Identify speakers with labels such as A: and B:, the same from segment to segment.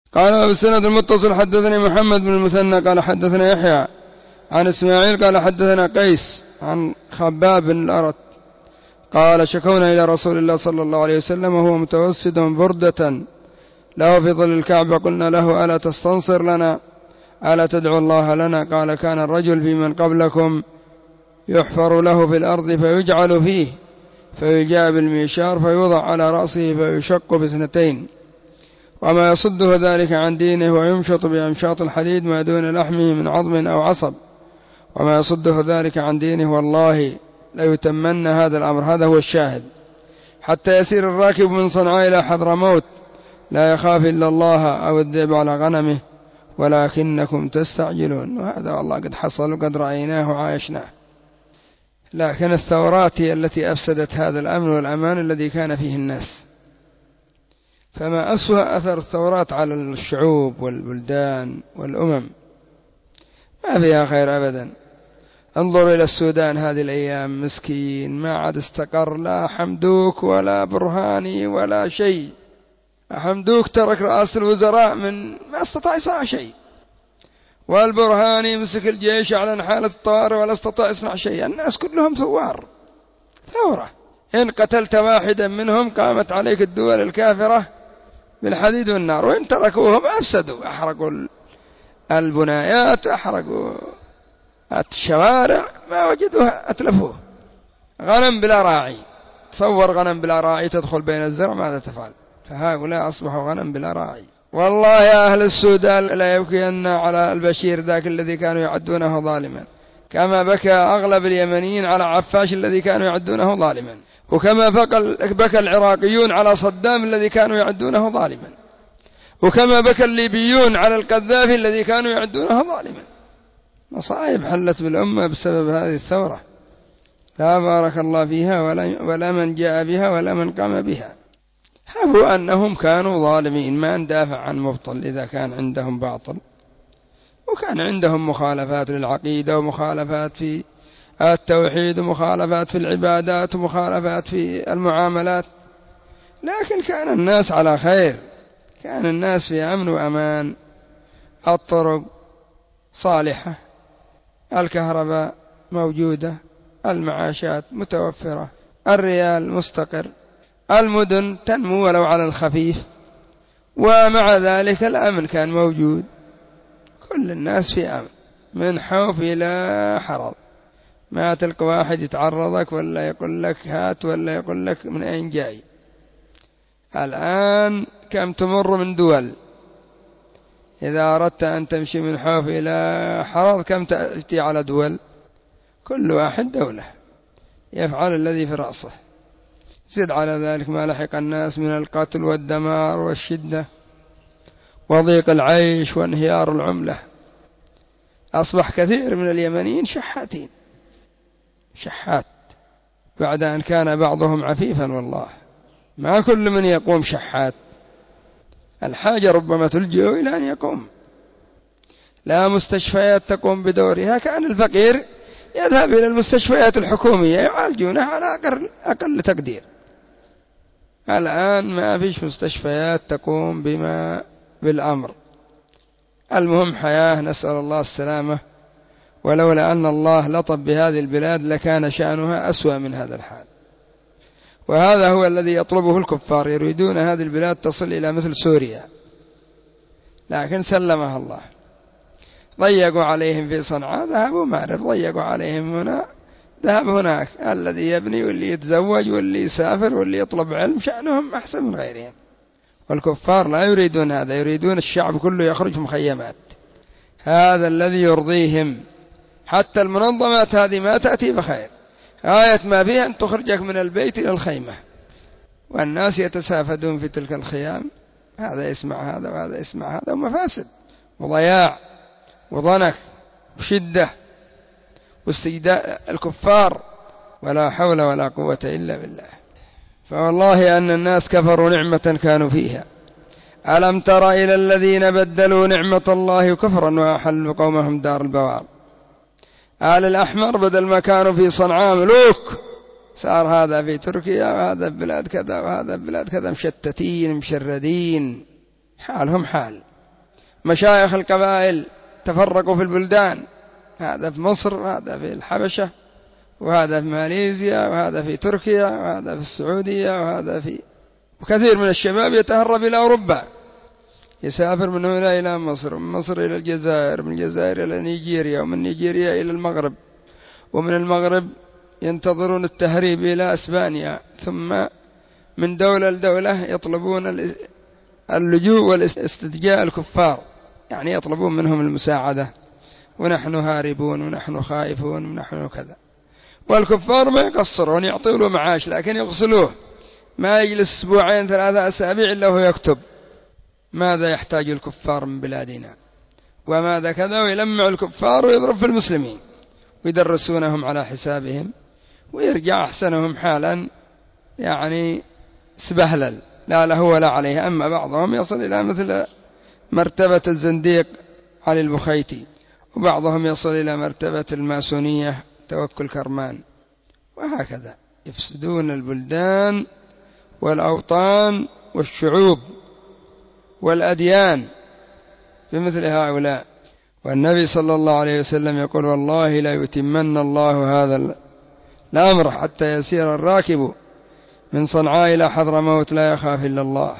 A: قال بالسند المتصل حدثني محمد بن المثنى قال حدثنا يحيى عن إسماعيل قال حدثنا قيس عن خباب بن الأرت قال شكونا إلى رسول الله صلى الله عليه وسلم وهو متوسد بردة له في ظل الكعبة قلنا له ألا تستنصر لنا ألا تدعو الله لنا قال كان الرجل في من قبلكم يحفر له في الأرض فيجعل فيه فيجاء بالميشار فيوضع على رأسه فيشق باثنتين وما يصده ذلك عن دينه ويمشط بأمشاط الحديد ما دون لحمه من عظم أو عصب وما يصده ذلك عن دينه والله ليتمن هذا الأمر. هذا هو الشاهد. حتى يسير الراكب من صنعاء إلى حضرموت لا يخاف إلا الله أو الذئب على غنمه ولكنكم تستعجلون. وهذا والله قد حصل وقد رأيناه وعايشناه. لكن الثورات هي التي أفسدت هذا الأمن والأمان الذي كان فيه الناس. فما أسوأ أثر الثورات على الشعوب والبلدان والأمم، ما فيها خير أبدا. انظر إلى السودان هذه الأيام، مسكين ما عاد استقر لا حمدوك ولا برهاني ولا شيء. حمدوك ترك رئاسة الوزراء من ما استطاع يصنع شيء، والبرهاني مسك الجيش أعلن حالة الطوارئ ولا استطاع يصنع شيء. الناس كلهم ثوار، ثورة. إن قتلت واحدا منهم قامت عليك الدول الكافرة بالحديد والنار، وإن تركوهم أفسدوا، أحرقوا البنايات، أحرقوا الشوارع، ما وجدوها أتلفوه. غنم بلا راعي، تصور غنم بلا راعي تدخل بين الزرع ماذا تفعل؟ فهؤلاء أصبحوا غنم بلا راعي. والله يا أهل السودان لا يبكين على البشير ذاك الذي كانوا يعدونه ظالما، كما بكى أغلب اليمنيين على عفاش الذي كانوا يعدونه ظالما، وكما بكى العراقيون على صدام الذي كانوا يعدونه ظالما، وكما بكى الليبيون على القذافي الذي كانوا يعدونه ظالما. مصائب حلت بالأمة بسبب هذه الثورة، لا بارك الله فيها ولا من جاء بها ولا من قام بها. هبوا أنهم كانوا ظالمين، ما ندافع عن مبطل إذا كان عندهم باطل، وكان عندهم مخالفات للعقيدة ومخالفات في التوحيد ومخالفات في العبادات ومخالفات في المعاملات، لكن كان الناس على خير، كان الناس في أمن وأمان، الطرق صالحة، الكهرباء موجودة، المعاشات متوفرة، الريال مستقر، المدن تنمو ولو على الخفيف، ومع ذلك الأمن كان موجود، كل الناس في أمن من حوف إلى حرض، ما تلقى واحد يتعرضك ولا يقول لك هات ولا يقول لك من أين جاي. الآن كم تمر من دول، إذا أردت أن تمشي من حوف إلى حرض كم تأتي على دول، كل واحد دولة يفعل الذي في رأسه. زد على ذلك ما لحق الناس من القتل والدمار والشدة وضيق العيش وانهيار العملة. أصبح كثير من اليمنيين شحاتين، شحات، بعد أن كان بعضهم عفيفا. والله ما كل من يقوم شحات، الحاجة ربما تلجئ إلى أن يقوم. لا مستشفيات تقوم بدورها، كان الفقير يذهب إلى المستشفيات الحكومية يعالجونه على أقل تقدير. الآن ما فيش مستشفيات تقوم بالأمر. المهم حياة، نسأل الله السلامة. ولولا أن الله لطف بهذه البلاد لكان شأنها أسوأ من هذا الحال. وهذا هو الذي يطلبه الكفار، يريدون هذه البلاد تصل إلى مثل سوريا، لكن سلمها الله. ضيقوا عليهم في صنعاء ذهبوا معرف، ضيقوا عليهم هنا ذهب هناك. الذي يبني واللي يتزوج واللي يسافر واللي يطلب علم شأنهم أحسن من غيرهم. والكفار لا يريدون هذا، يريدون الشعب كله يخرج في مخيمات، هذا الذي يرضيهم. حتى المنظمات هذه ما تأتي بخير، آية ما فيها أن تخرجك من البيت إلى الخيمة، والناس يتسافدون في تلك الخيام، هذا يسمع هذا وهذا يسمع هذا، ومفاسد وضياع وضنك وشدة واستجداء الكفار، ولا حول ولا قوة إلا بالله. فوالله أن الناس كفروا نعمة كانوا فيها. ألم تر إلى الذين بدلوا نعمة الله كفرا وأحلوا قومهم دار البوار. آل الأحمر بدل ما كانوا في صنعاء ملوك، صار هذا في تركيا وهذا في بلاد كذا وهذا في بلاد كذا، مشتتين مشردين، حالهم حال. مشايخ القبائل تفرقوا في البلدان، هذا في مصر وهذا في الحبشة وهذا في ماليزيا وهذا في تركيا وهذا في السعودية وهذا في، وكثير من الشباب يتهرب إلى أوروبا، يسافر من هنا إلى مصر، ومن مصر إلى الجزائر، من الجزائر إلى نيجيريا، ومن نيجيريا إلى المغرب، ومن المغرب ينتظرون التهريب إلى إسبانيا، ثم من دولة لدولة يطلبون اللجوء والاستدجاء الكفار، يعني يطلبون منهم المساعدة، ونحن هاربون ونحن خائفون ونحن كذا. والكفار ما يقصرون، يعطوا له معاش لكن يغسلوه، ما يجلس أسبوعين 3 أسابيع إلا هو يكتب ماذا يحتاج الكفار من بلادنا وماذا كذا، ويلمع الكفار ويضرب في المسلمين ويدرسونهم على حسابهم، ويرجع أحسنهم حالا يعني سبهلل لا له ولا عليه. أما بعضهم يصل إلى مثل مرتبة الزنديق علي البخيتي، وبعضهم يصل إلى مرتبة الماسونية توكل كرمان، وهكذا يفسدون البلدان والأوطان والشعوب والأديان بمثل هؤلاء. والنبي صلى الله عليه وسلم يقول والله لا يتمن الله هذا الأمر حتى يسير الراكب من صنعاء إلى حضرموت لا يخاف إلا الله.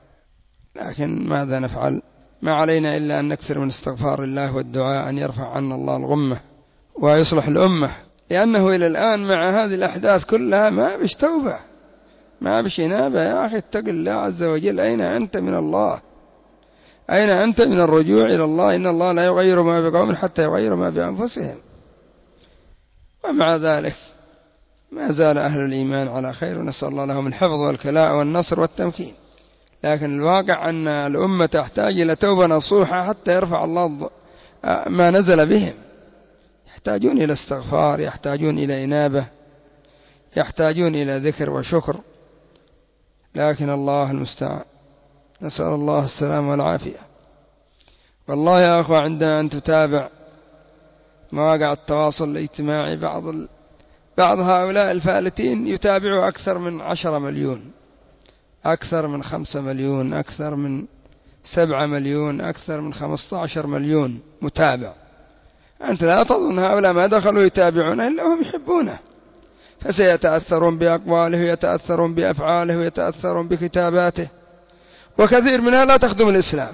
A: لكن ماذا نفعل؟ ما علينا إلا أن نكثر من استغفار الله والدعاء أن يرفع عنا الله الغمة ويصلح الأمة، لأنه إلى الآن مع هذه الأحداث كلها ما بش توبة، ما بش إنابة. يا أخي اتق الله عز وجل، أين أنت من الله؟ أين أنت من الرجوع إلى الله؟ إن الله لا يغير ما بقوم حتى يغيروا ما بأنفسهم. ومع ذلك ما زال أهل الإيمان على خير، ونسأل الله لهم الحفظ والكلاء والنصر والتمكين. لكن الواقع أن الأمة تحتاج إلى توبة نصوحة حتى يرفع الله ما نزل بهم. يحتاجون إلى استغفار، يحتاجون إلى إنابة، يحتاجون إلى ذكر وشكر، لكن الله المستعان. نسأل الله السلام والعافية. والله يا أخوة عندما أن تتابع مواقع التواصل الاجتماعي بعض هؤلاء الفالتين يتابعوا أكثر من 10 مليون، أكثر من 5 مليون، أكثر من 7 مليون، أكثر من 15 مليون متابع. أنت لا تظن هؤلاء ما دخلوا يتابعونه إلا هم يحبونه، فسيتأثرون بأقواله ويتأثرون بأفعاله ويتأثرون بكتاباته، وكثير منها لا تخدم الإسلام.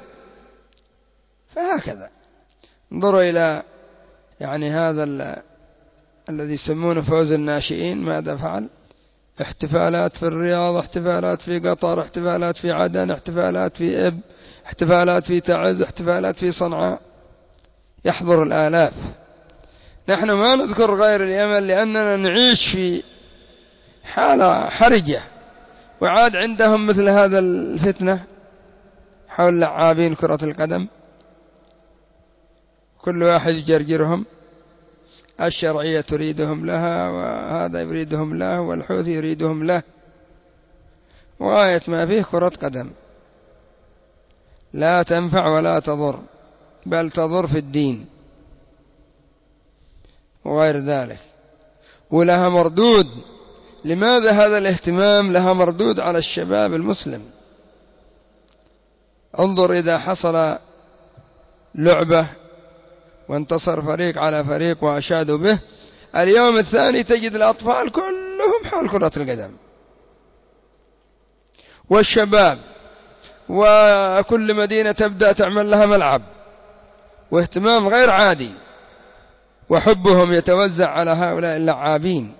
A: فهكذا انظروا إلى يعني هذا الذي يسمونه فوز الناشئين، ماذا فعل؟ احتفالات في الرياض، احتفالات في قطر، احتفالات في عدن، احتفالات في إب، احتفالات في تعز، احتفالات في صنعاء، يحضر الآلاف. نحن ما نذكر غير اليمن لأننا نعيش في حالة حرجة، وعاد عندهم مثل هذا الفتنة حول لاعبين كرة القدم، كل واحد يجرجرهم، الشرعية تريدهم لها، وهذا يريدهم له، والحوثي يريدهم له، وغاية ما فيه كرة قدم لا تنفع ولا تضر، بل تضر في الدين وغير ذلك، ولها مردود. لماذا هذا الاهتمام؟ لها مردود على الشباب المسلم. انظر إذا حصل لعبة وانتصر فريق على فريق وأشادوا به، اليوم الثاني تجد الأطفال كلهم حول كرة القدم، والشباب، وكل مدينة تبدأ تعمل لها ملعب، واهتمام غير عادي، وحبهم يتوزع على هؤلاء اللعابين.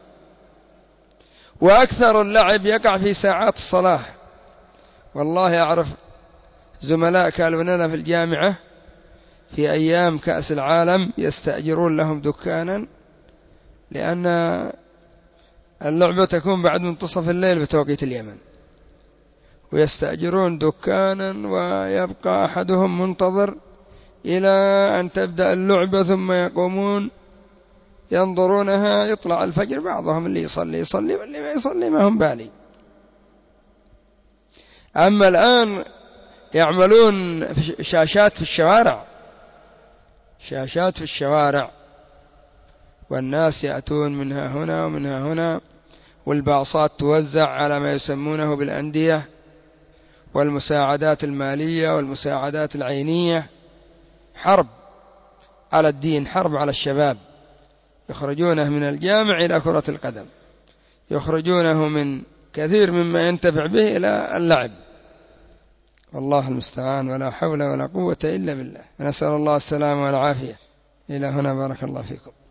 A: وأكثر اللعب يقع في ساعات الصلاة. والله أعرف زملاء كانوا لنا في الجامعة في أيام كأس العالم يستأجرون لهم دكانا، لأن اللعبة تكون بعد منتصف الليل بتوقيت اليمن، ويستأجرون دكانا ويبقى أحدهم منتظر إلى أن تبدأ اللعبة، ثم يقومون ينظرونها، يطلع الفجر، بعضهم اللي يصلي يصلي واللي ما يصلي ما هم بالي. أما الآن يعملون شاشات في الشوارع، شاشات في الشوارع، والناس يأتون منها هنا ومنها هنا، والباصات توزع على ما يسمونه بالأندية والمساعدات المالية والمساعدات العينية، حرب على الدين، حرب على الشباب، يخرجونه من الجامع إلى كرة القدم، يخرجونه من كثير مما ينتفع به إلى اللعب. والله المستعان، ولا حول ولا قوة إلا بالله. نسأل الله السلامة والعافية. إلى هنا، بارك الله فيكم.